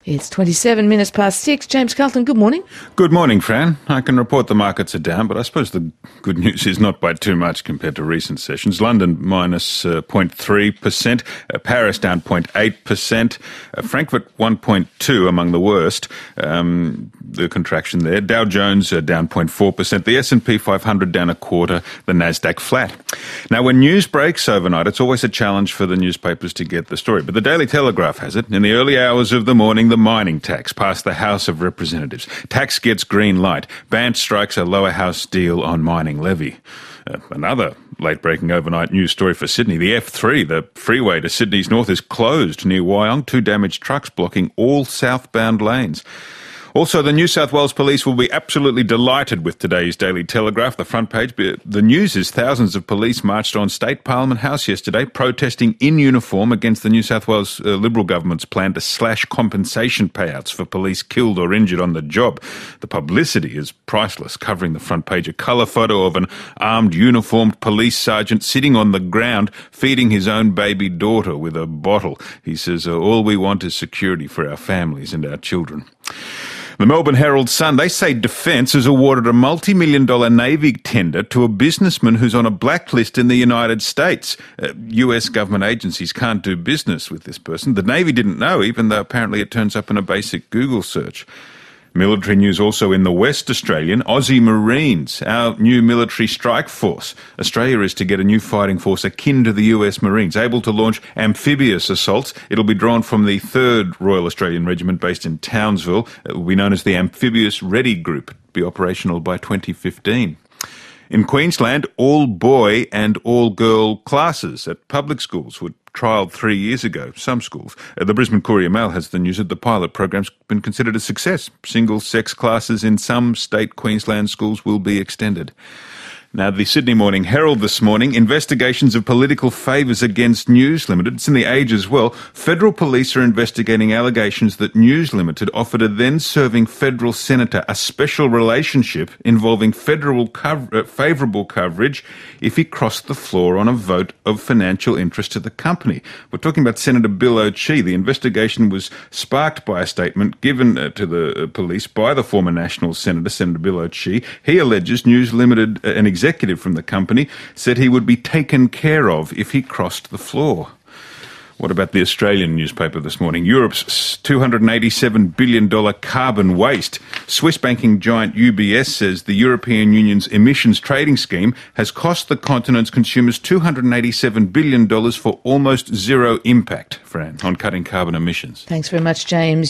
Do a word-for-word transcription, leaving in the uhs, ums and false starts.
It's twenty-seven minutes past six. James Carlton, good morning. Good morning, Fran. I can report the markets are down, but I suppose the good news is not by too much compared to recent sessions. London minus uh, zero point three percent, uh, Paris down zero point eight percent, uh, Frankfurt one point two among the worst, um, the contraction there. Dow Jones uh, down zero point four percent, the S and P five hundred down a quarter, the Nasdaq flat. Now, when news breaks overnight, it's always a challenge for the newspapers to get the story, but the Daily Telegraph has it. In the early hours of the morning, the mining tax passed the House of Representatives. Tax gets green light. Bandt strikes a lower house deal on mining levy. Uh, another late-breaking overnight news story for Sydney. The F three, the freeway to Sydney's north, is closed near Wyong. Two damaged trucks blocking all southbound lanes. Also, the New South Wales Police will be absolutely delighted with today's Daily Telegraph. The front page, the news is thousands of police marched on State Parliament House yesterday, protesting in uniform against the New South Wales uh, Liberal government's plan to slash compensation payouts for police killed or injured on the job. The publicity is priceless, covering the front page a colour photo of an armed, uniformed police sergeant sitting on the ground, feeding his own baby daughter with a bottle. He says, all we want is security for our families and our children. The Melbourne Herald Sun, they say Defence has awarded a multi-million dollar Navy tender to a businessman who's on a blacklist in the United States. Uh, U S government agencies can't do business with this person. The Navy didn't know, even though apparently it turns up in a basic Google search. Military news also in the West Australian. Aussie Marines, our new military strike force. Australia is to get a new fighting force akin to the U S Marines, able to launch amphibious assaults. It'll be drawn from the third Royal Australian Regiment based in Townsville. It will be known as the Amphibious Ready Group. It'll be operational by twenty fifteen. In Queensland, all-boy and all-girl classes at public schools were trialled three years ago, some schools. Uh, the Brisbane Courier Mail has the news that the pilot program's been considered a success. Single-sex classes in some state Queensland schools will be extended. Now, the Sydney Morning Herald this morning, investigations of political favours against News Limited. It's in the Age as well. Federal police are investigating allegations that News Limited offered a then-serving federal senator a special relationship involving federal cov- uh, favourable coverage if he crossed the floor on a vote of financial interest to the company. We're talking about Senator Bill O'Chee. The investigation was sparked by a statement given uh, to the uh, police by the former National Senator, Senator Bill O'Chee. He alleges News Limited, uh, an executive from the company, said he would be taken care of if he crossed the floor. What about the Australian newspaper this morning? Europe's two hundred eighty-seven billion dollars carbon waste. Swiss banking giant U B S says the European Union's emissions trading scheme has cost the continent's consumers two hundred eighty-seven billion dollars for almost zero impact, Fran, on cutting carbon emissions. Thanks very much, James.